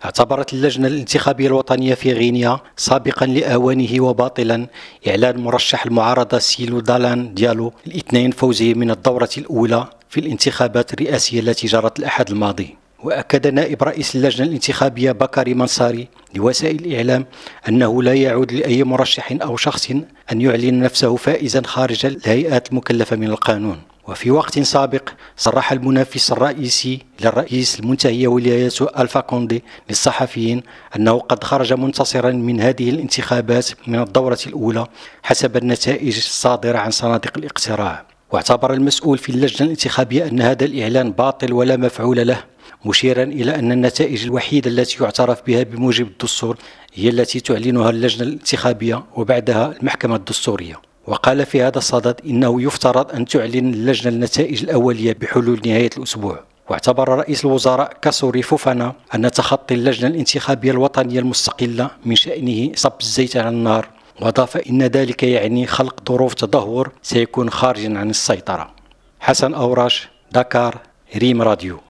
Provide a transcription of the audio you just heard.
اعتبرت اللجنة الانتخابية الوطنية في غينيا سابقا لأوانه وباطلا إعلان مرشح المعارضة سيلو دالان ديالو الاثنين فوزه من الدورة الأولى في الانتخابات الرئاسية التي جرت الأحد الماضي. وأكد نائب رئيس اللجنة الانتخابية بكاري منصاري لوسائل الإعلام أنه لا يعود لأي مرشح أو شخص أن يعلن نفسه فائزا خارج الهيئات المكلفة من القانون. وفي وقت سابق صرح المنافس الرئيسي للرئيس المنتهي ولايته ألفا كوندي للصحفيين أنه قد خرج منتصرا من هذه الانتخابات من الدورة الأولى حسب النتائج الصادرة عن صناديق الاقتراع. واعتبر المسؤول في اللجنة الانتخابية أن هذا الإعلان باطل ولا مفعول له، مشيرا إلى أن النتائج الوحيدة التي يعترف بها بموجب الدستور هي التي تعلنها اللجنة الانتخابية وبعدها المحكمة الدستورية. وقال في هذا الصدد إنه يفترض أن تعلن اللجنة النتائج الأولية بحلول نهاية الأسبوع. واعتبر رئيس الوزراء كاسوري فوفانا أن تخطي اللجنة الانتخابية الوطنية المستقلة من شأنه صب الزيت على النار، وأضاف إن ذلك يعني خلق ظروف تدهور سيكون خارجا عن السيطرة. حسن أوراش، دكار، ريم راديو.